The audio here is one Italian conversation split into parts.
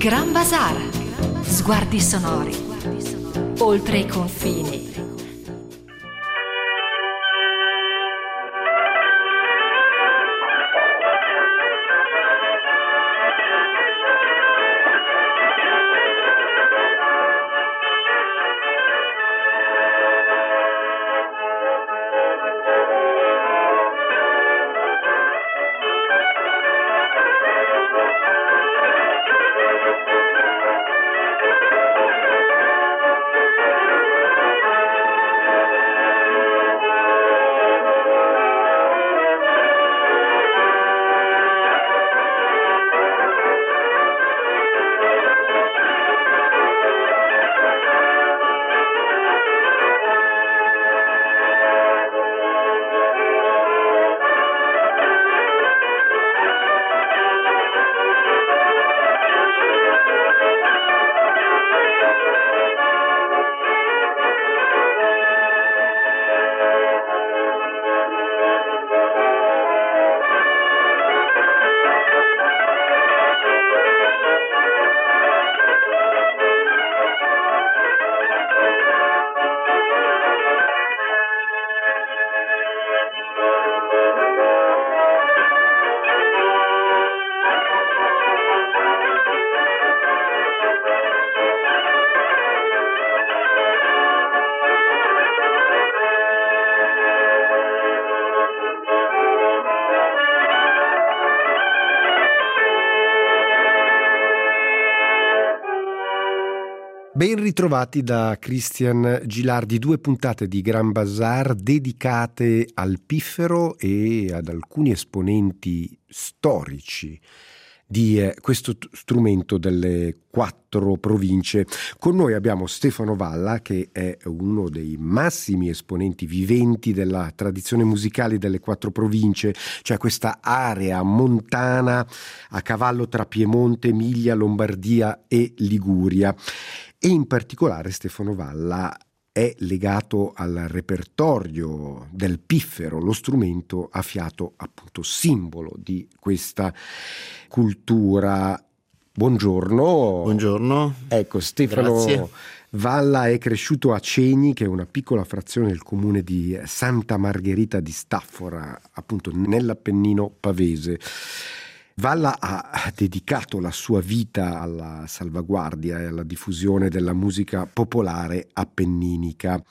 Gran Bazar, sguardi sonori, oltre i confini. Ben ritrovati da Christian Gilardi, 2 puntate di Gran Bazar dedicate al piffero e ad alcuni esponenti storici di questo strumento delle 4 province. Con noi abbiamo Stefano Valla, che è uno dei massimi esponenti viventi della tradizione musicale delle 4 province, cioè questa area montana a cavallo tra Piemonte, Emilia, Lombardia e Liguria. E in particolare Stefano Valla è legato al repertorio del piffero, lo strumento a fiato appunto simbolo di questa cultura. Buongiorno. Buongiorno. Ecco, Stefano Grazie. Valla è cresciuto a Ceni, che è una piccola frazione del comune di Santa Margherita di Staffora, appunto nell'Appennino pavese. Valla ha dedicato la sua vita alla salvaguardia e alla diffusione della musica popolare appenninica.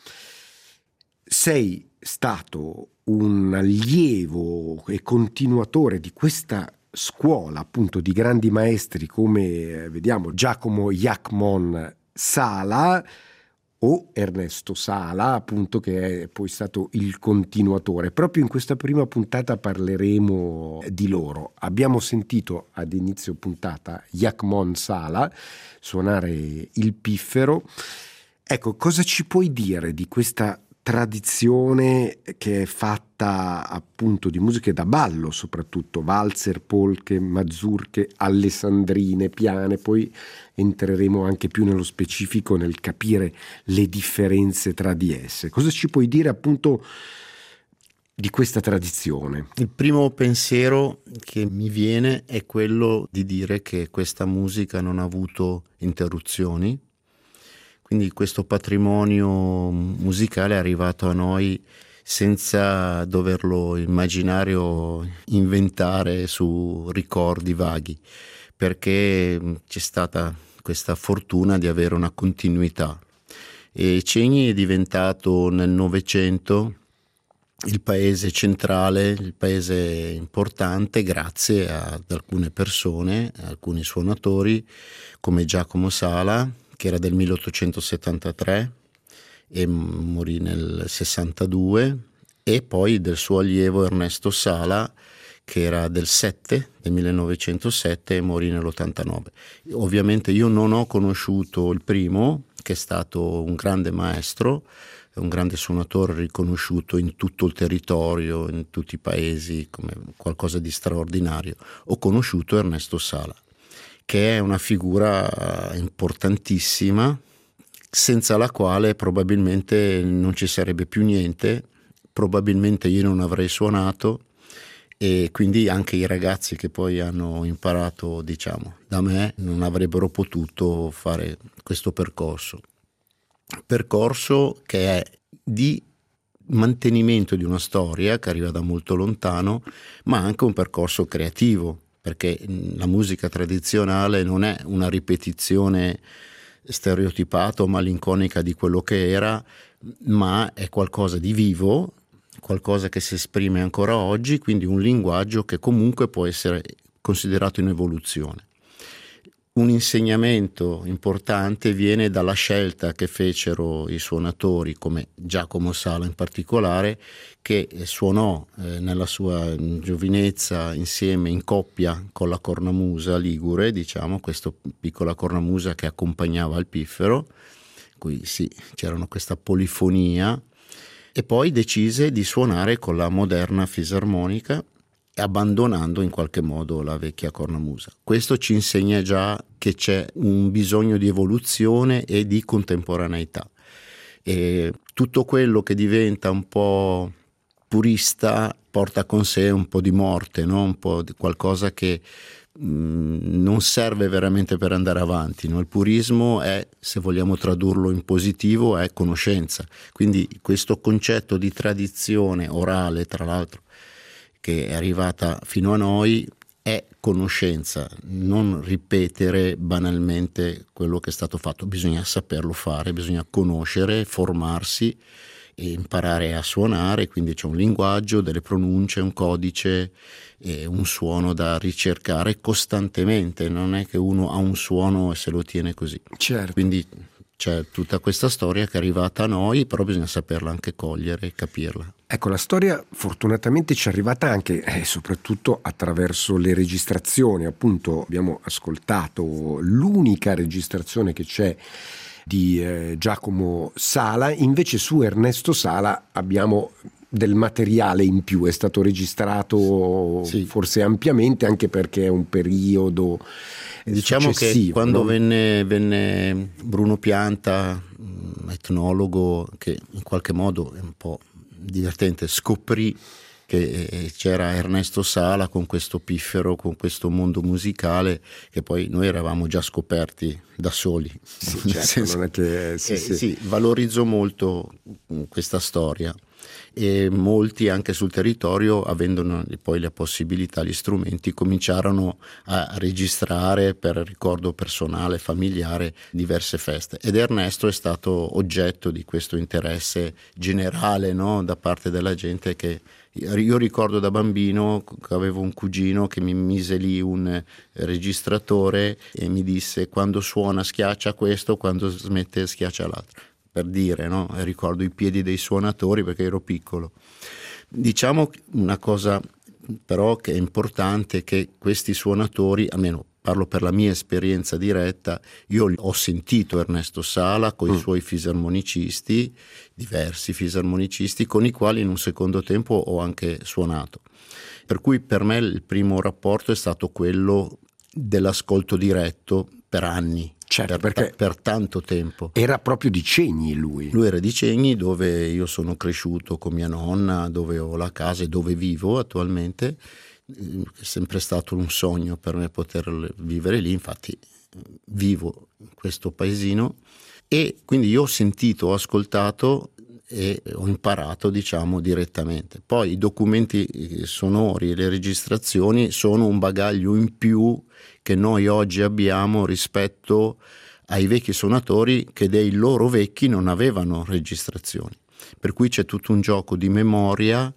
Sei stato un allievo e continuatore di questa scuola, appunto, di grandi maestri come vediamo Giacomo Jacmon Sala o Ernesto Sala, appunto, che è poi stato il continuatore. Proprio in questa prima puntata parleremo di loro. Abbiamo sentito ad inizio puntata Jacmon Sala suonare il piffero. Ecco, cosa ci puoi dire di questa tradizione che è fatta appunto di musiche da ballo, soprattutto valzer, polche, mazurche, alessandrine, piane? Poi entreremo anche più nello specifico nel capire le differenze tra di esse. Cosa ci puoi dire appunto di questa tradizione? Il primo pensiero che mi viene è quello di dire che questa musica non ha avuto interruzioni, quindi questo patrimonio musicale è arrivato a noi senza doverlo immaginare o inventare su ricordi vaghi, perché c'è stata questa fortuna di avere una continuità. E Ceni è diventato nel Novecento il paese centrale, il paese importante, grazie ad alcune persone, alcuni suonatori come Giacomo Sala, che era del 1873 e morì nel 62, e poi del suo allievo Ernesto Sala, che era del 1907 e morì nell'89. Ovviamente io non ho conosciuto il primo, che è stato un grande maestro, un grande suonatore riconosciuto in tutto il territorio, in tutti i paesi, come qualcosa di straordinario. Ho conosciuto Ernesto Sala, che è una figura importantissima, senza la quale probabilmente non ci sarebbe più niente, probabilmente io non avrei suonato e quindi anche i ragazzi che poi hanno imparato, diciamo, da me non avrebbero potuto fare questo percorso che è di mantenimento di una storia che arriva da molto lontano, ma anche un percorso creativo, perché la musica tradizionale non è una ripetizione stereotipata o malinconica di quello che era, ma è qualcosa di vivo, qualcosa che si esprime ancora oggi, quindi un linguaggio che comunque può essere considerato in evoluzione. Un insegnamento importante viene dalla scelta che fecero i suonatori, come Giacomo Sala in particolare, che suonò nella sua giovinezza insieme in coppia con la cornamusa ligure, diciamo, questa piccola cornamusa che accompagnava il piffero, qui sì, c'era questa polifonia, e poi decise di suonare con la moderna fisarmonica, abbandonando in qualche modo la vecchia cornamusa. Questo ci insegna già che c'è un bisogno di evoluzione e di contemporaneità, e tutto quello che diventa un po' purista porta con sé un po' di morte, no? Un po' di qualcosa che non serve veramente per andare avanti, no? Il purismo è, se vogliamo tradurlo in positivo, è conoscenza, quindi questo concetto di tradizione orale, tra l'altro, che è arrivata fino a noi, è conoscenza, non ripetere banalmente quello che è stato fatto, bisogna saperlo fare, bisogna conoscere, formarsi e imparare a suonare, quindi c'è un linguaggio, delle pronunce, un codice e un suono da ricercare costantemente, non è che uno ha un suono e se lo tiene così. Certo. Quindi c'è tutta questa storia che è arrivata a noi, però bisogna saperla anche cogliere e capirla. Ecco, la storia fortunatamente ci è arrivata anche e soprattutto attraverso le registrazioni. Appunto abbiamo ascoltato l'unica registrazione che c'è di Giacomo Sala, invece su Ernesto Sala abbiamo del materiale in più, è stato registrato sì, forse ampiamente, anche perché è un periodo diciamo che quando no? venne Bruno Pianta, etnologo che in qualche modo è un po' divertente, scoprì che c'era Ernesto Sala con questo piffero, con questo mondo musicale che poi noi eravamo già scoperti da soli. Sì, certo, non è che sì, valorizzò molto questa storia, e molti anche sul territorio, avendo poi le possibilità, gli strumenti, cominciarono a registrare per ricordo personale, familiare, diverse feste, ed Ernesto è stato oggetto di questo interesse generale, no? Da parte della gente. Che io ricordo da bambino che avevo un cugino che mi mise lì un registratore e mi disse: quando suona schiaccia questo, quando smette schiaccia l'altro, per dire, no? E ricordo i piedi dei suonatori perché ero piccolo. Diciamo una cosa però che è importante, che questi suonatori, almeno parlo per la mia esperienza diretta, io ho sentito Ernesto Sala con i suoi fisarmonicisti, diversi fisarmonicisti, con i quali in un secondo tempo ho anche suonato. Per cui per me il primo rapporto è stato quello dell'ascolto diretto per anni. Certo, perché per tanto tempo. Era proprio di Cegni lui. Lui era di Cegni, dove io sono cresciuto con mia nonna, dove ho la casa e dove vivo attualmente. È sempre stato un sogno per me poter vivere lì, infatti vivo in questo paesino, e quindi io ho sentito, ho ascoltato e ho imparato, diciamo, direttamente. Poi i documenti sonori e le registrazioni sono un bagaglio in più che noi oggi abbiamo rispetto ai vecchi suonatori che dei loro vecchi non avevano registrazioni. Per cui c'è tutto un gioco di memoria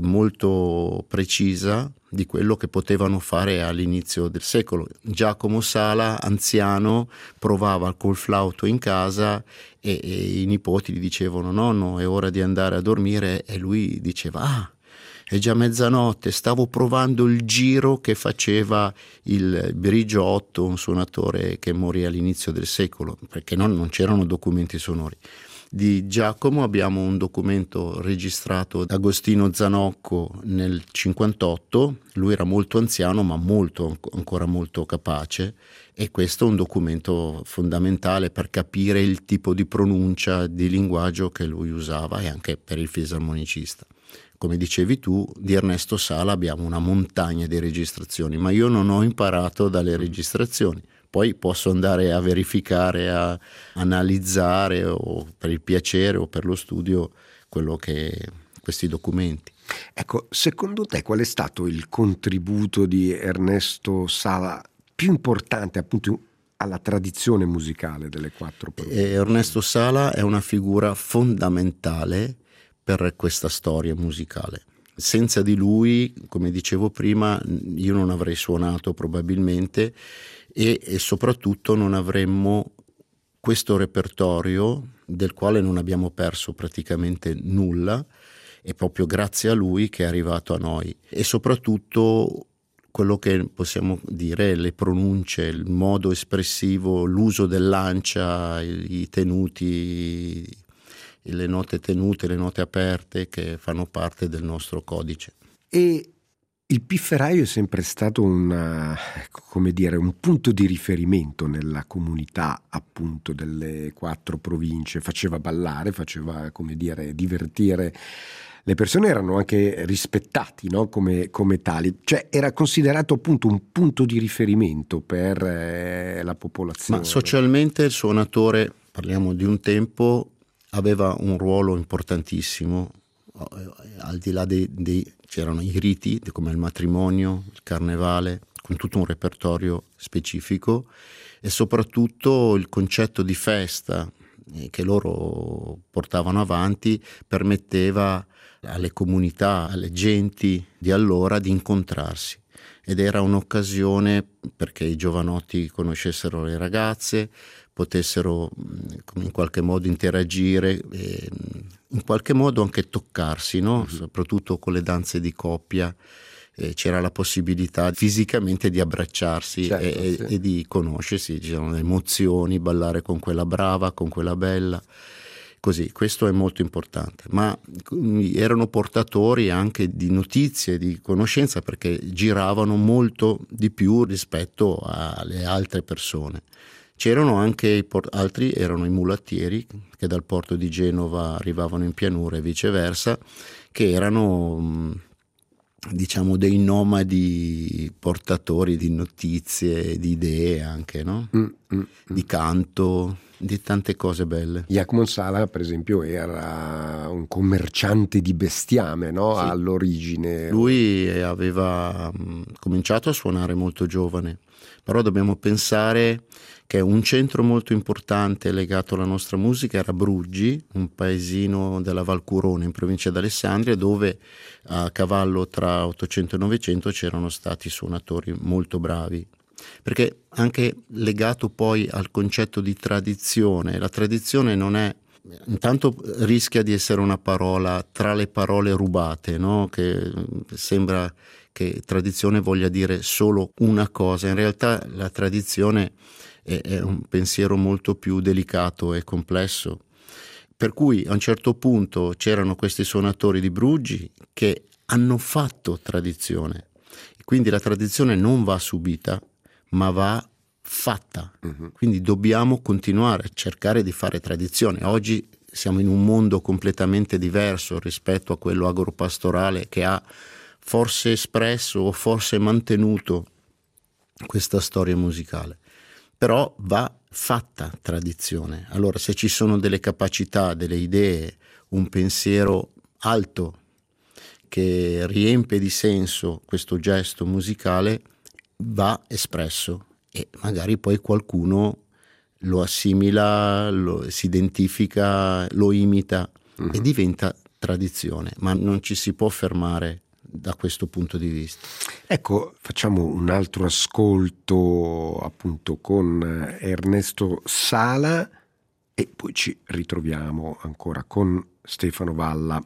molto precisa di quello che potevano fare all'inizio del secolo. Giacomo Sala, anziano, provava col flauto in casa e i nipoti gli dicevano: nonno, è ora di andare a dormire, e lui diceva: ah, è già mezzanotte, stavo provando il giro che faceva il Brigiotto, un suonatore che morì all'inizio del secolo, perché non c'erano documenti sonori. Di Giacomo abbiamo un documento registrato da Agostino Zanocco nel 58, lui era molto anziano ma ancora molto capace, e questo è un documento fondamentale per capire il tipo di pronuncia, di linguaggio che lui usava, e anche per il fisarmonicista. come dicevi tu, di Ernesto Sala abbiamo una montagna di registrazioni, ma io non ho imparato dalle registrazioni. Poi posso andare a verificare, a analizzare, o per il piacere o per lo studio, questi documenti. Ecco, secondo te qual è stato il contributo di Ernesto Sala più importante appunto alla tradizione musicale delle quattro province? Ernesto Sala è una figura fondamentale per questa storia musicale. Senza di lui, come dicevo prima, io non avrei suonato probabilmente e soprattutto non avremmo questo repertorio del quale non abbiamo perso praticamente nulla. È proprio grazie a lui che è arrivato a noi, e soprattutto quello che possiamo dire, le pronunce, il modo espressivo, l'uso dell'ancia, i tenuti, le note tenute, le note aperte che fanno parte del nostro codice. E il pifferaio è sempre stato un punto di riferimento nella comunità appunto delle quattro province, faceva ballare, faceva divertire le persone, erano anche rispettati, no? come tali, cioè era considerato appunto un punto di riferimento per la popolazione. Ma socialmente il suonatore, parliamo di un tempo, aveva un ruolo importantissimo, al di là c'erano i riti come il matrimonio, il carnevale, con tutto un repertorio specifico, e soprattutto il concetto di festa che loro portavano avanti permetteva alle comunità, alle genti di allora di incontrarsi, ed era un'occasione perché i giovanotti conoscessero le ragazze, potessero in qualche modo interagire e in qualche modo anche toccarsi, no? Soprattutto con le danze di coppia c'era la possibilità fisicamente di abbracciarsi, certo, e di conoscersi, c'erano le emozioni, ballare con quella brava, con quella bella. Così, questo è molto importante, ma erano portatori anche di notizie, di conoscenza, perché giravano molto di più rispetto alle altre persone. C'erano anche altri, erano i mulattieri che dal porto di Genova arrivavano in pianura e viceversa, che erano diciamo dei nomadi portatori di notizie, di idee anche, no? Di canto, di tante cose belle. Jacmon Sala, per esempio, era un commerciante di bestiame, no? Sì. All'origine. Lui aveva cominciato a suonare molto giovane, però dobbiamo pensare che un centro molto importante legato alla nostra musica era Bruggi, un paesino della Val Curone in provincia d'Alessandria, dove a cavallo tra 800 e 900 c'erano stati suonatori molto bravi. Perché anche legato poi al concetto di tradizione, la tradizione non è, intanto rischia di essere una parola tra le parole rubate, no? Che sembra che tradizione voglia dire solo una cosa, in realtà la tradizione è un pensiero molto più delicato e complesso, per cui a un certo punto c'erano questi suonatori di Bruggi che hanno fatto tradizione, quindi la tradizione non va subita ma va fatta. Quindi dobbiamo continuare a cercare di fare tradizione. Oggi siamo in un mondo completamente diverso rispetto a quello agropastorale, che ha forse espresso o forse mantenuto questa storia musicale, però va fatta tradizione. Allora, se ci sono delle capacità, delle idee, un pensiero alto che riempie di senso questo gesto musicale, va espresso, e magari poi qualcuno lo assimila, si identifica, lo imita e diventa tradizione, ma non ci si può fermare da questo punto di vista. Ecco, facciamo un altro ascolto appunto con Ernesto Sala e poi ci ritroviamo ancora con Stefano Valla.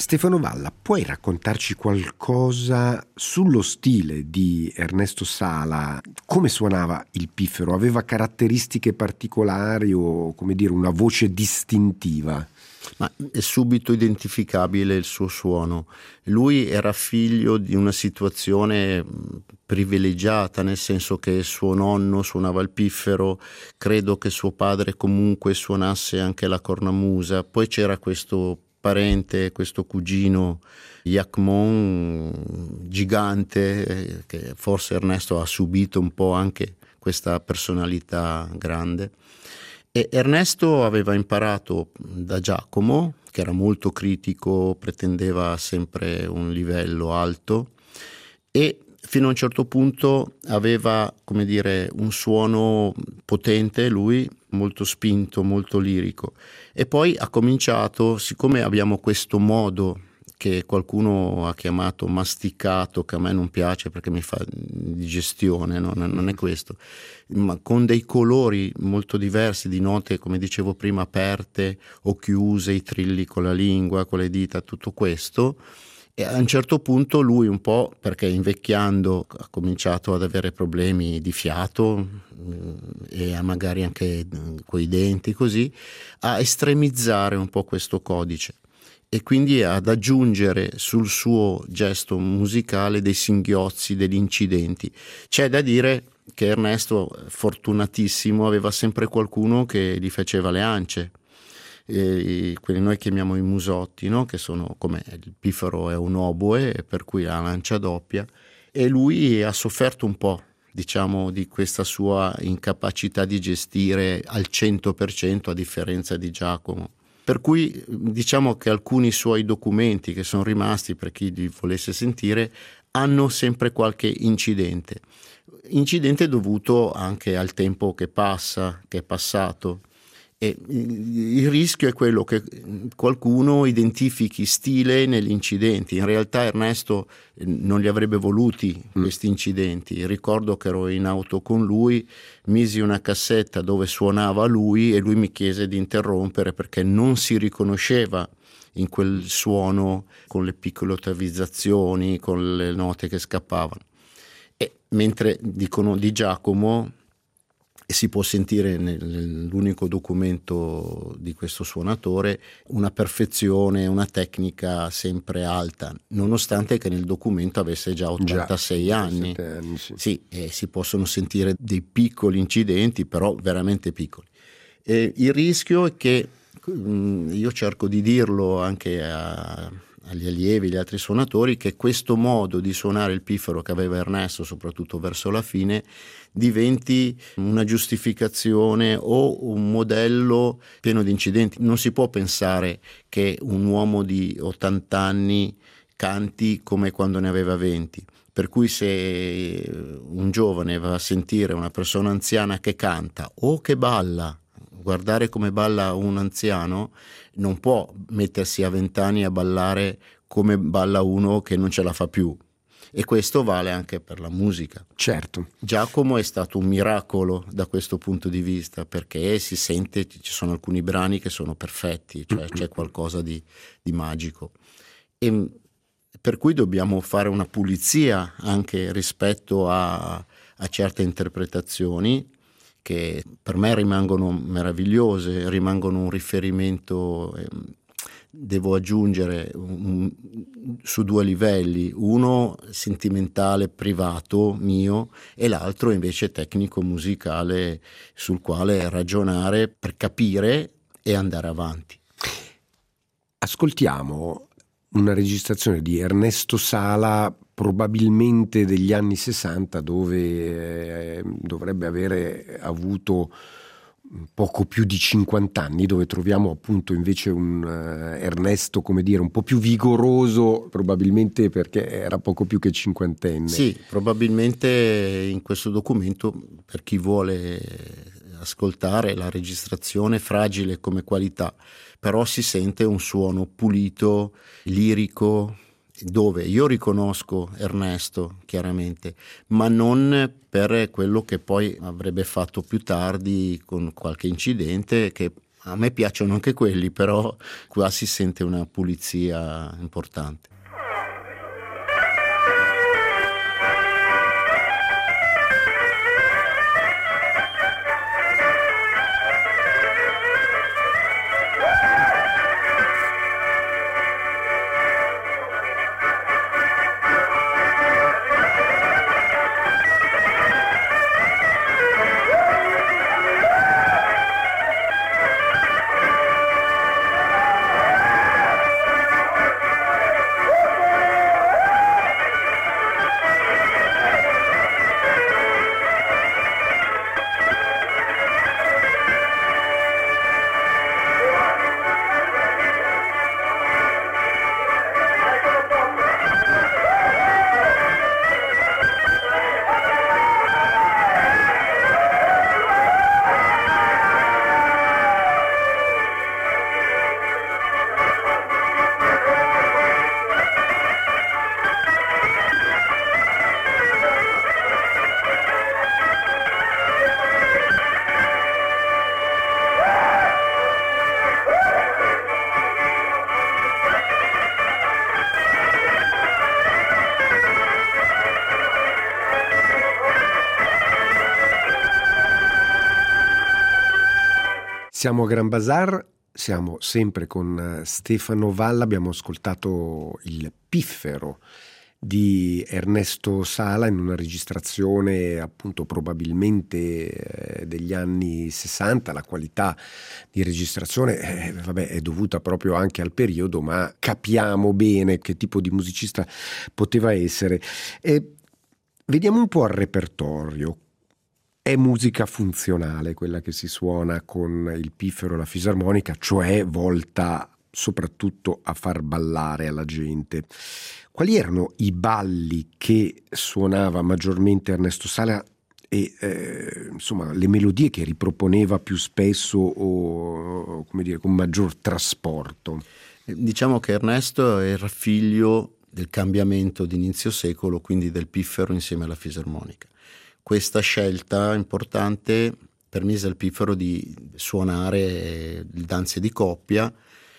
Stefano Valla, puoi raccontarci qualcosa sullo stile di Ernesto Sala? Come suonava il piffero? Aveva caratteristiche particolari o, come dire, una voce distintiva? Ma è subito identificabile il suo suono. Lui era figlio di una situazione privilegiata, nel senso che suo nonno suonava il piffero, credo che suo padre comunque suonasse anche la cornamusa, poi c'era questo parente, questo cugino Jacquemont gigante, che forse Ernesto ha subito un po' anche questa personalità grande. E Ernesto aveva imparato da Giacomo, che era molto critico, pretendeva sempre un livello alto, e fino a un certo punto aveva, come dire, un suono potente, lui molto spinto, molto lirico, e poi ha cominciato, siccome abbiamo questo modo che qualcuno ha chiamato masticato, che a me non piace perché mi fa digestione, no? Non è questo, ma con dei colori molto diversi, di note, come dicevo prima, aperte o chiuse, i trilli con la lingua, con le dita, tutto questo. E a un certo punto lui, un po' perché invecchiando ha cominciato ad avere problemi di fiato e magari anche coi denti, così, a estremizzare un po' questo codice e quindi ad aggiungere sul suo gesto musicale dei singhiozzi, degli incidenti. C'è da dire che Ernesto, fortunatissimo, aveva sempre qualcuno che gli faceva le ance. Quelli noi chiamiamo i musotti, no? Che sono come il piffero è un oboe, per cui ha lancia doppia, e lui ha sofferto un po', diciamo, di questa sua incapacità di gestire al 100%, a differenza di Giacomo. Per cui diciamo che alcuni suoi documenti che sono rimasti, per chi li volesse sentire, hanno sempre qualche incidente dovuto anche al tempo che passa, che è passato. E il rischio è quello che qualcuno identifichi stile negli incidenti. In realtà Ernesto non li avrebbe voluti questi incidenti. Ricordo che ero in auto con lui, misi una cassetta dove suonava lui e lui mi chiese di interrompere perché non si riconosceva in quel suono, con le piccole ottavizzazioni, con le note che scappavano. E mentre dicono di Giacomo, e si può sentire nell'unico documento di questo suonatore, una perfezione, una tecnica sempre alta, nonostante che nel documento avesse già 86 anni. Sì, e si possono sentire dei piccoli incidenti, però veramente piccoli. E il rischio è che, io cerco di dirlo anche agli allievi, agli altri suonatori, che questo modo di suonare il piffero che aveva Ernesto, soprattutto verso la fine, diventi una giustificazione o un modello pieno di incidenti. Non si può pensare che un uomo di 80 anni canti come quando ne aveva 20. Per cui se un giovane va a sentire una persona anziana che canta o che balla, guardare come balla un anziano, non può mettersi a 20 anni a ballare come balla uno che non ce la fa più. E questo vale anche per la musica. Certo. Giacomo è stato un miracolo da questo punto di vista, perché si sente, ci sono alcuni brani che sono perfetti, cioè c'è qualcosa di magico. E per cui dobbiamo fare una pulizia anche rispetto a certe interpretazioni che per me rimangono meravigliose, rimangono un riferimento. Devo aggiungere su due livelli, uno sentimentale, privato, mio, e l'altro invece tecnico musicale, sul quale ragionare per capire e andare avanti. Ascoltiamo una registrazione di Ernesto Sala, probabilmente degli anni 60, dove dovrebbe avere avuto poco più di 50 anni, dove troviamo appunto invece un Ernesto, come dire, un po' più vigoroso, probabilmente perché era poco più che cinquantenne. Sì, probabilmente in questo documento, per chi vuole ascoltare la registrazione, fragile come qualità, però si sente un suono pulito, lirico, dove io riconosco Ernesto chiaramente, ma non per quello che poi avrebbe fatto più tardi con qualche incidente che A me piacciono anche quelli, però qua si sente una pulizia importante. Siamo a Gran Bazar, siamo sempre con Stefano Valla, abbiamo ascoltato il Piffero di Ernesto Sala in una registrazione appunto probabilmente degli anni 60. La qualità di registrazione è dovuta proprio anche al periodo, ma capiamo bene che tipo di musicista poteva essere. Vediamo un po' al repertorio. È musica funzionale quella che si suona con il piffero e la fisarmonica, cioè volta soprattutto a far ballare alla gente. Quali erano i balli che suonava maggiormente Ernesto Sala e insomma le melodie che riproponeva più spesso o come dire con maggior trasporto? Diciamo che Ernesto era figlio del cambiamento di inizio secolo, quindi del piffero insieme alla fisarmonica. Questa scelta importante permise al piffero di suonare le danze di coppia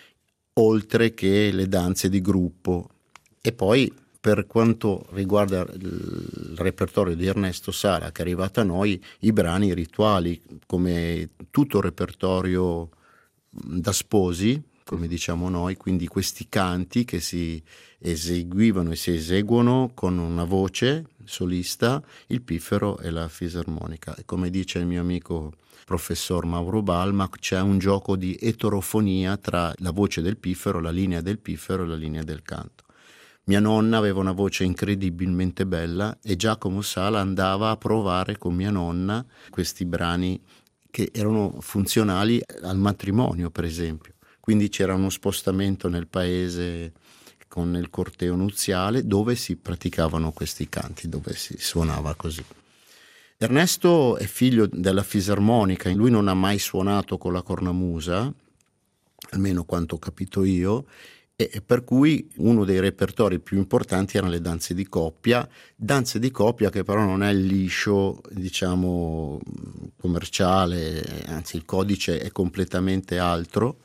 oltre che le danze di gruppo. E poi per quanto riguarda il repertorio di Ernesto Sala che è arrivato a noi, i brani rituali, come tutto il repertorio da sposi, come diciamo noi, quindi questi canti che si eseguivano e si eseguono con una voce solista, il piffero e la fisarmonica. E come dice il mio amico professor Mauro Balma, c'è un gioco di eterofonia tra la voce del piffero, la linea del piffero e la linea del canto. Mia nonna aveva una voce incredibilmente bella e Giacomo Sala andava a provare con mia nonna questi brani che erano funzionali al matrimonio, per esempio. Quindi c'era uno spostamento nel paese con il corteo nuziale dove si praticavano questi canti, dove si suonava così. Ernesto è figlio della fisarmonica, lui non ha mai suonato con la cornamusa, almeno quanto ho capito io, e per cui uno dei repertori più importanti erano le danze di coppia che però non è il liscio, diciamo, commerciale, anzi il codice è completamente altro,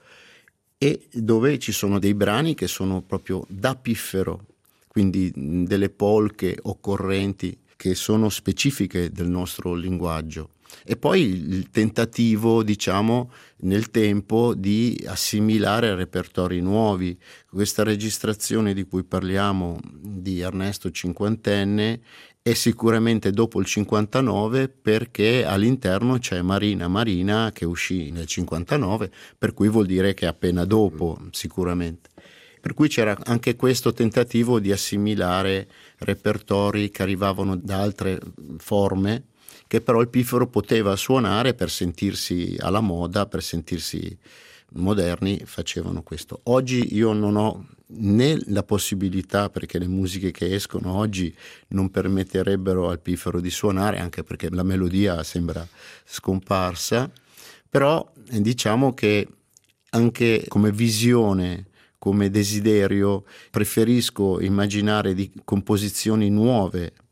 e dove ci sono dei brani che sono proprio da piffero, quindi delle polche occorrenti che sono specifiche del nostro linguaggio. E poi il tentativo, diciamo, nel tempo di assimilare repertori nuovi. Questa registrazione di cui parliamo di Ernesto cinquantenne è sicuramente dopo il 59 perché all'interno c'è Marina Marina che uscì nel 59, per cui vuol dire che è appena dopo sicuramente. Per cui c'era anche questo tentativo di assimilare repertori che arrivavano da altre forme che però il piffero poteva suonare per sentirsi alla moda, per sentirsi moderni, facevano questo. Oggi io non ho né la possibilità, perché le musiche che escono oggi non permetterebbero al piffero di suonare, anche perché la melodia sembra scomparsa, però diciamo che anche come visione, come desiderio, preferisco immaginare di composizioni nuove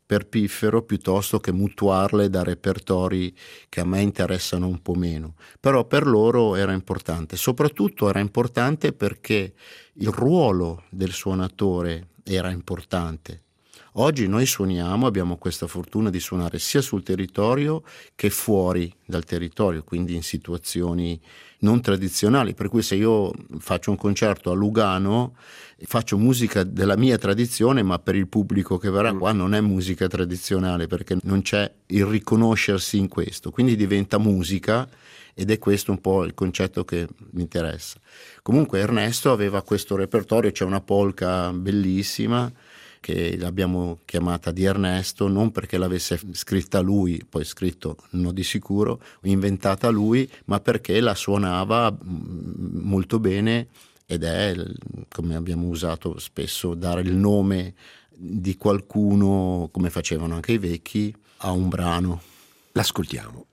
per Piffero piuttosto che mutuarle da repertori che a me interessano un po' meno. Però per loro era importante, soprattutto era importante perché il ruolo del suonatore era importante. Oggi noi suoniamo, abbiamo questa fortuna di suonare sia sul territorio che fuori dal territorio, quindi in situazioni non tradizionali, per cui se io faccio un concerto a Lugano faccio musica della mia tradizione, ma per il pubblico che verrà qua non è musica tradizionale, perché non c'è il riconoscersi in questo, quindi diventa musica, ed è questo un po' il concetto che mi interessa. Comunque Ernesto aveva questo repertorio, c'è una polka bellissima che l'abbiamo chiamata di Ernesto, non perché l'avesse scritta lui, poi scritto no di sicuro, inventata lui, ma perché la suonava molto bene, ed è, come abbiamo usato spesso, dare il nome di qualcuno, come facevano anche i vecchi, a un brano. L'ascoltiamo.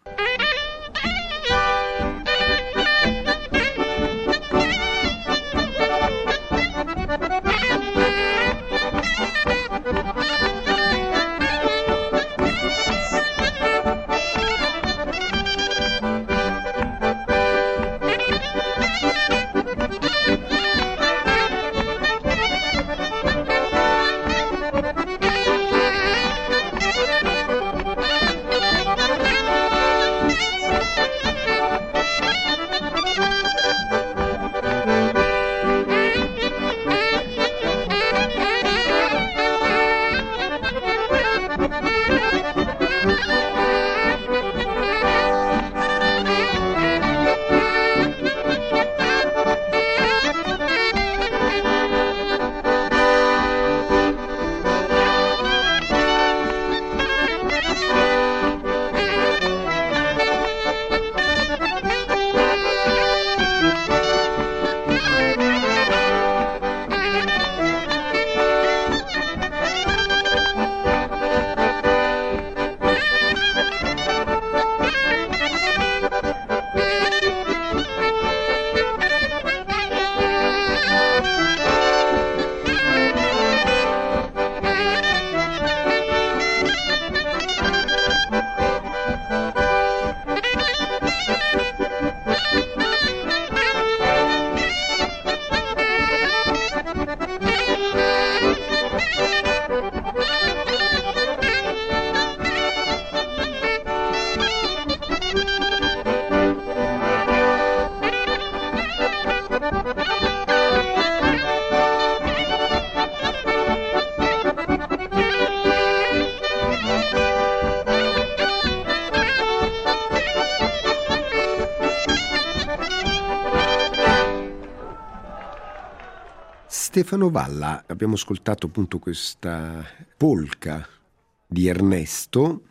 Stefano Valla, abbiamo ascoltato appunto questa polka di Ernesto.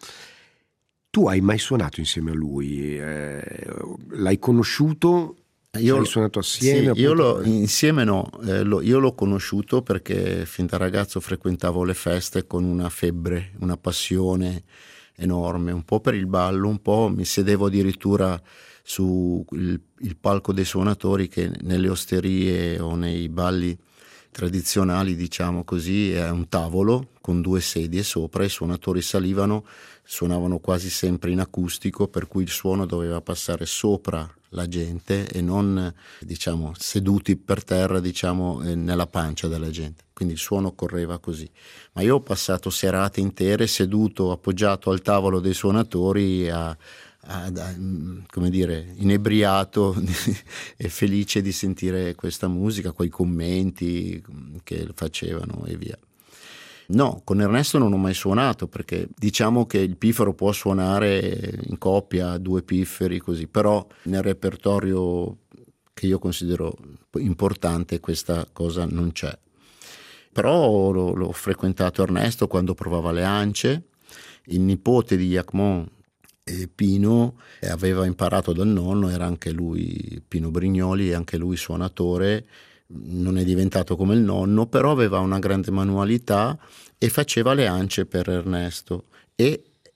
Tu hai mai suonato insieme a lui? L'hai conosciuto? Hai suonato assieme? Sì, insieme no, io l'ho conosciuto perché fin da ragazzo frequentavo le feste con una febbre, una passione enorme, un po' per il ballo, un po' mi sedevo addirittura su il palco dei suonatori, che nelle osterie o nei balli tradizionali, diciamo così, è un tavolo con 2 sedie sopra, i suonatori salivano, suonavano quasi sempre in acustico, per cui il suono doveva passare sopra la gente e non, diciamo, seduti per terra, diciamo, nella pancia della gente, quindi il suono correva così. Ma io ho passato serate intere seduto, appoggiato al tavolo dei suonatori come dire, inebriato e felice di sentire questa musica, quei commenti che facevano e via. No, con Ernesto non ho mai suonato, perché diciamo che il piffero può suonare in coppia, 2 pifferi così, però nel repertorio che io considero importante questa cosa non c'è. Però l'ho frequentato Ernesto quando provava le ance. Il nipote di Jacquemont, Pino, aveva imparato dal nonno, era anche lui Pino Brignoli, anche lui suonatore, non è diventato come il nonno, però aveva una grande manualità e faceva le ance per Ernesto, e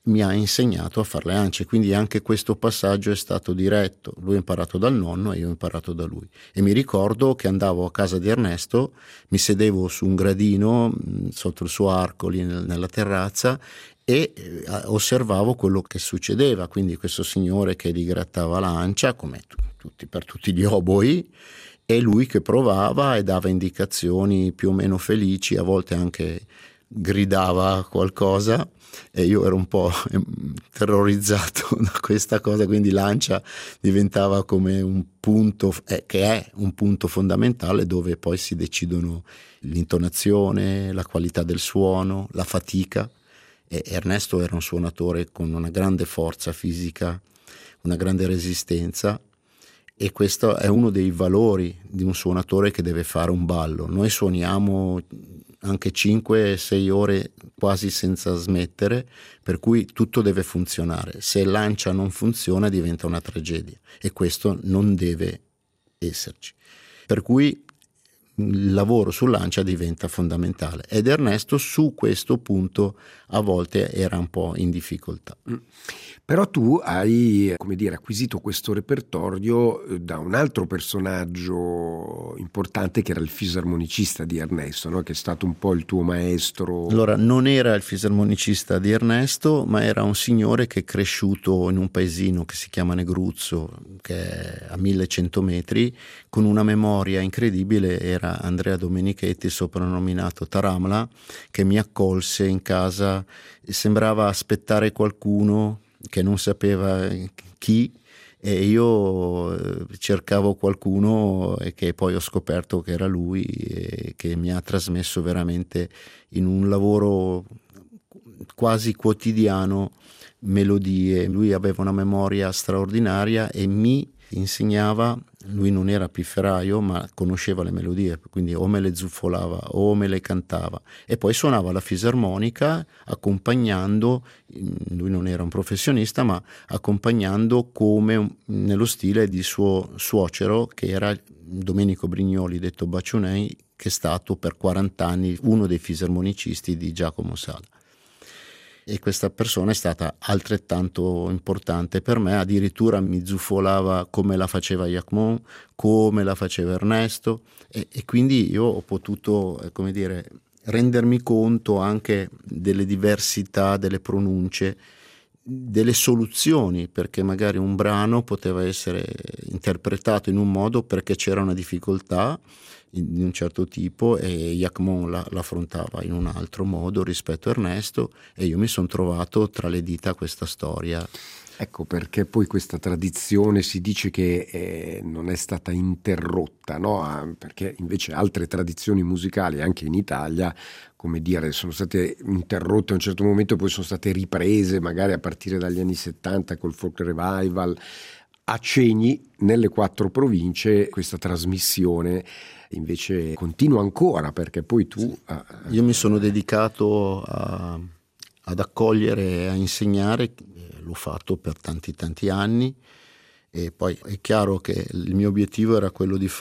mi ha insegnato a fare le ance, quindi anche questo passaggio è stato diretto. Lui ha imparato dal nonno e io ho imparato da lui. E mi ricordo che andavo a casa di Ernesto, mi sedevo su un gradino sotto il suo arco lì nella terrazza e osservavo quello che succedeva, quindi questo signore che gli grattava l'ancia come per tutti gli oboi, e lui che provava e dava indicazioni più o meno felici, a volte anche gridava qualcosa e io ero un po' terrorizzato da questa cosa, quindi l'ancia diventava come un punto che è un punto fondamentale dove poi si decidono l'intonazione, la qualità del suono, la fatica. E Ernesto era un suonatore con una grande forza fisica, una grande resistenza, e questo è uno dei valori di un suonatore che deve fare un ballo. Noi suoniamo anche 5-6 ore quasi senza smettere, per cui tutto deve funzionare. Se l'ancia non funziona diventa una tragedia e questo non deve esserci. Per cui il lavoro sull'ancia diventa fondamentale ed Ernesto su questo punto a volte era un po' in difficoltà. Però tu hai, come dire, acquisito questo repertorio da un altro personaggio importante che era il fisarmonicista di Ernesto, no? Che è stato un po' il tuo maestro. Allora, non era il fisarmonicista di Ernesto, ma era un signore che è cresciuto in un paesino che si chiama Negruzzo, che è a 1100 metri, con una memoria incredibile. Era Andrea Domenichetti, soprannominato Taramla, che mi accolse in casa, sembrava aspettare qualcuno che non sapeva chi, e io cercavo qualcuno e che poi ho scoperto che era lui, e che mi ha trasmesso veramente in un lavoro quasi quotidiano melodie. Lui aveva una memoria straordinaria e mi insegnava. Lui non era pifferaio ma conosceva le melodie, quindi o me le zuffolava o me le cantava, e poi suonava la fisarmonica accompagnando. Lui non era un professionista ma accompagnando come nello stile di suo suocero, che era Domenico Brignoli, detto Baciunei, che è stato per 40 anni uno dei fisarmonicisti di Giacomo Sala. E questa persona è stata altrettanto importante per me, addirittura mi zuffolava come la faceva Jacquemont, come la faceva Ernesto, e quindi io ho potuto, come dire, rendermi conto anche delle diversità, delle pronunce, delle soluzioni, perché magari un brano poteva essere interpretato in un modo perché c'era una difficoltà di un certo tipo e Jacquemont l'affrontava in un altro modo rispetto a Ernesto, e io mi sono trovato tra le dita questa storia. Ecco perché poi questa tradizione si dice che non è stata interrotta, no? Perché invece altre tradizioni musicali anche in Italia, come dire, sono state interrotte a un certo momento e poi sono state riprese magari a partire dagli anni 70 col folk revival. A Cegni, nelle 4 province, questa trasmissione invece continua ancora, perché poi tu... Io mi sono dedicato ad accogliere e a insegnare, l'ho fatto per tanti anni, e poi è chiaro che il mio obiettivo era quello di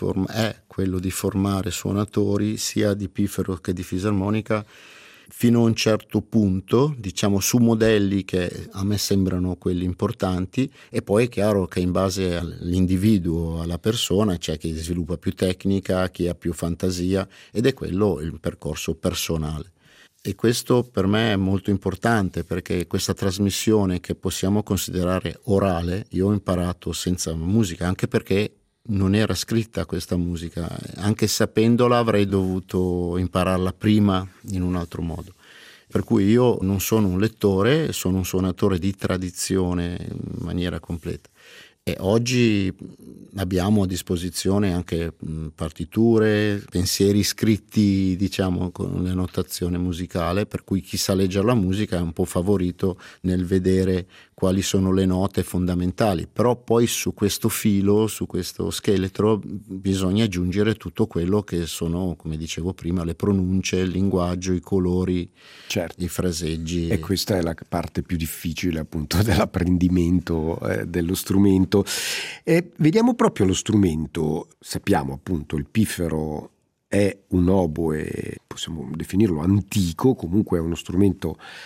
formare suonatori sia di piffero che di fisarmonica fino a un certo punto, diciamo su modelli che a me sembrano quelli importanti, e poi è chiaro che in base all'individuo, alla persona, c'è chi sviluppa più tecnica, chi ha più fantasia, ed è quello il percorso personale. E questo per me è molto importante, perché questa trasmissione che possiamo considerare orale, io ho imparato senza musica, anche perché non era scritta questa musica, anche sapendola avrei dovuto impararla prima in un altro modo. Per cui io non sono un lettore, sono un suonatore di tradizione in maniera completa. E oggi abbiamo a disposizione anche partiture, pensieri scritti, diciamo, con la notazione musicale, per cui chi sa leggere la musica è un po' favorito nel vedere quali sono le note fondamentali, però poi su questo filo, su questo scheletro, bisogna aggiungere tutto quello che sono, come dicevo prima, le pronunce, il linguaggio, i colori, certo, i fraseggi. E questa è la parte più difficile, appunto, dell'apprendimento dello strumento. Vediamo proprio lo strumento. Sappiamo, appunto, il piffero è un oboe, possiamo definirlo antico, comunque è uno strumento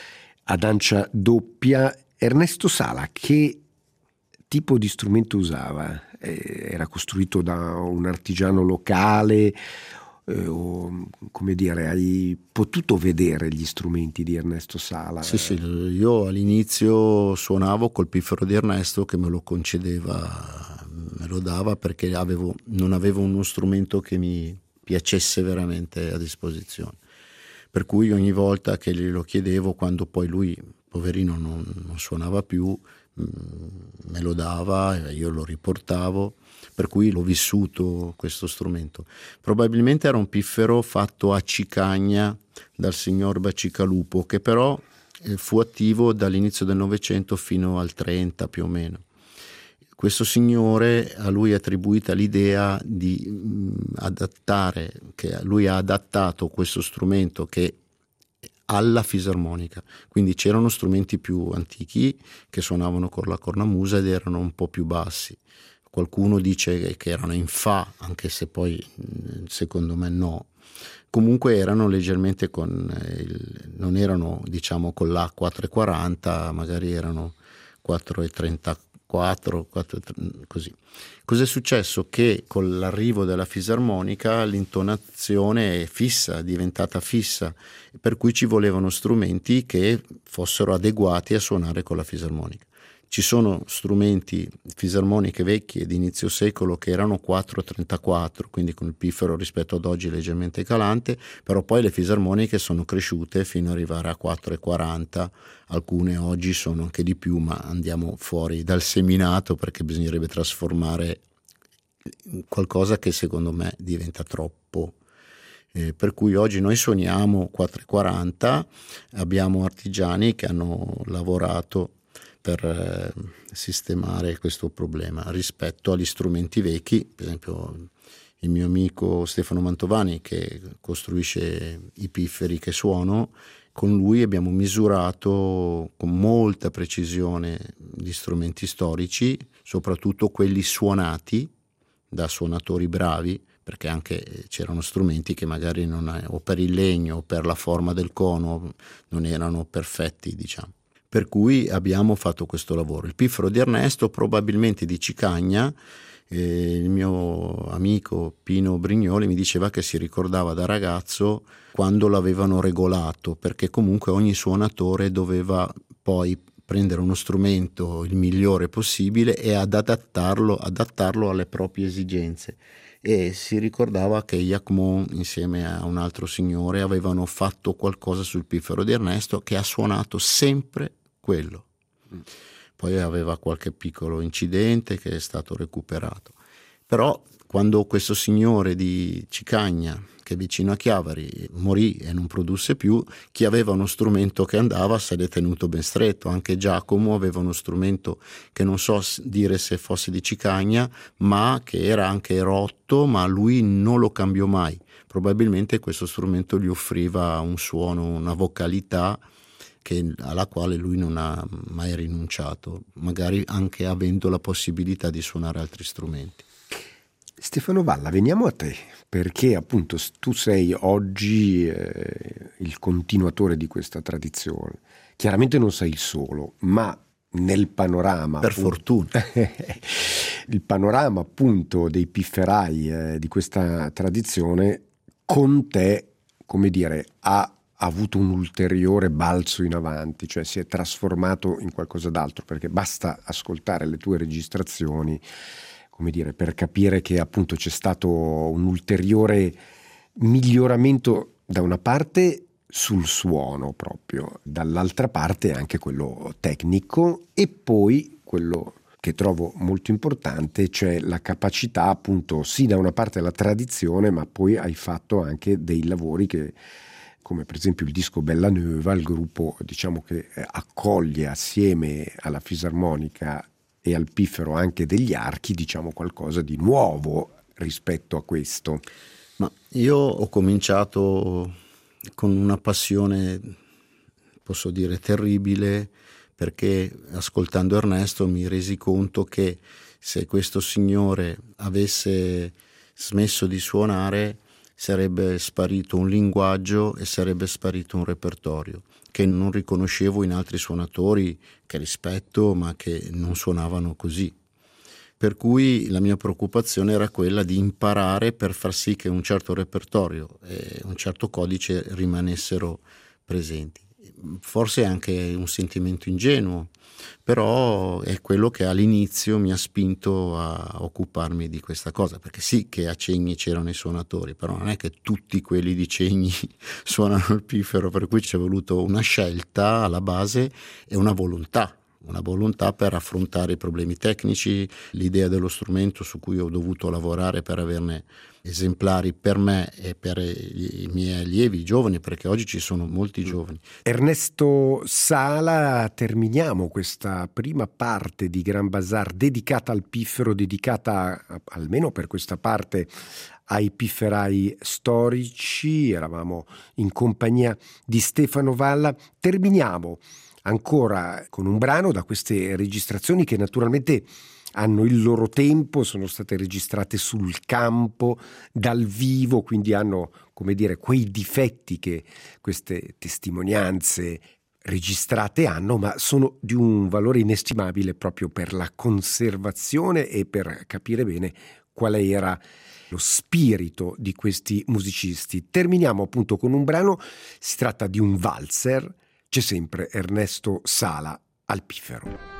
ad ancia doppia. Ernesto Sala, che tipo di strumento usava? Era costruito da un artigiano locale? O, come dire, hai potuto vedere gli strumenti di Ernesto Sala? Sì, io all'inizio suonavo col piffero di Ernesto, che me lo concedeva, me lo dava perché non avevo uno strumento che mi piacesse veramente a disposizione, per cui ogni volta che glielo chiedevo, quando poi lui poverino non suonava più, me lo dava e io lo riportavo, per cui l'ho vissuto questo strumento. Probabilmente era un piffero fatto a Cicagna dal signor Bacicalupo, che però fu attivo dall'inizio del Novecento fino al 30 più o meno. Questo signore, a lui è attribuita l'idea di adattare, che lui ha adattato questo strumento che alla fisarmonica, quindi c'erano strumenti più antichi che suonavano con la cornamusa ed erano un po' più bassi. Qualcuno dice che erano in fa, anche se poi secondo me no. Comunque erano leggermente non erano, diciamo, con la 4,40, magari erano 4,34, così. Cos'è successo? Che con l'arrivo della fisarmonica l'intonazione è fissa, è diventata fissa, per cui ci volevano strumenti che fossero adeguati a suonare con la fisarmonica. Ci sono strumenti fisarmoniche vecchie di inizio secolo che erano 4,34, quindi con il piffero rispetto ad oggi leggermente calante, però poi le fisarmoniche sono cresciute fino ad arrivare a 4,40, alcune oggi sono anche di più, ma andiamo fuori dal seminato perché bisognerebbe trasformare qualcosa che secondo me diventa troppo. Per cui oggi noi suoniamo 4,40, abbiamo artigiani che hanno lavorato per sistemare questo problema rispetto agli strumenti vecchi. Per esempio il mio amico Stefano Mantovani, che costruisce i pifferi che suono, con lui abbiamo misurato con molta precisione gli strumenti storici, soprattutto quelli suonati da suonatori bravi, perché anche c'erano strumenti che magari o per il legno o per la forma del cono non erano perfetti, diciamo. Per cui abbiamo fatto questo lavoro. Il piffero di Ernesto, probabilmente di Cicagna, il mio amico Pino Brignoli mi diceva che si ricordava da ragazzo quando l'avevano regolato, perché comunque ogni suonatore doveva poi prendere uno strumento il migliore possibile e adattarlo alle proprie esigenze. E si ricordava che Jacquemont insieme a un altro signore avevano fatto qualcosa sul piffero di Ernesto che ha suonato sempre quello. Poi aveva qualche piccolo incidente che è stato recuperato. Però quando questo signore di Cicagna, che è vicino a Chiavari, morì e non produsse più, chi aveva uno strumento che andava se l'è tenuto ben stretto. Anche Giacomo aveva uno strumento che non so dire se fosse di Cicagna, ma che era anche rotto, ma lui non lo cambiò mai. Probabilmente questo strumento gli offriva un suono, una vocalità alla quale lui non ha mai rinunciato, magari anche avendo la possibilità di suonare altri strumenti. Stefano Valla, veniamo a te, perché appunto tu sei oggi il continuatore di questa tradizione. Chiaramente non sei il solo, ma nel panorama, per fortuna, il panorama appunto dei pifferai di questa tradizione con te, come dire, ha avuto un ulteriore balzo in avanti, cioè si è trasformato in qualcosa d'altro, perché basta ascoltare le tue registrazioni, come dire, per capire che appunto c'è stato un ulteriore miglioramento da una parte sul suono proprio, dall'altra parte anche quello tecnico, e poi quello che trovo molto importante, cioè la capacità appunto sì da una parte la tradizione, ma poi hai fatto anche dei lavori che, come per esempio il disco Bella Nuova, il gruppo diciamo che accoglie assieme alla fisarmonica e al piffero anche degli archi, diciamo qualcosa di nuovo rispetto a questo. Ma io ho cominciato con una passione, posso dire terribile, perché ascoltando Ernesto mi resi conto che se questo signore avesse smesso di suonare sarebbe sparito un linguaggio e sarebbe sparito un repertorio che non riconoscevo in altri suonatori che rispetto, ma che non suonavano così. Per cui la mia preoccupazione era quella di imparare per far sì che un certo repertorio e un certo codice rimanessero presenti. Forse è anche un sentimento ingenuo, però è quello che all'inizio mi ha spinto a occuparmi di questa cosa, perché sì che a Cegni c'erano i suonatori, però non è che tutti quelli di Cegni suonano il piffero, per cui ci è voluto una scelta alla base e una volontà per affrontare i problemi tecnici, l'idea dello strumento su cui ho dovuto lavorare per averne esemplari per me e per i miei allievi giovani, perché oggi ci sono molti giovani. Ernesto Sala, terminiamo questa prima parte di Gran Bazar dedicata al piffero, dedicata almeno per questa parte ai pifferai storici. Eravamo in compagnia di Stefano Valla. Terminiamo ancora con un brano da queste registrazioni che naturalmente hanno il loro tempo, sono state registrate sul campo, dal vivo, quindi hanno, come dire, quei difetti che queste testimonianze registrate hanno, ma sono di un valore inestimabile proprio per la conservazione e per capire bene quale era lo spirito di questi musicisti. Terminiamo appunto con un brano, si tratta di un valzer. C'è sempre Ernesto Sala al piffero.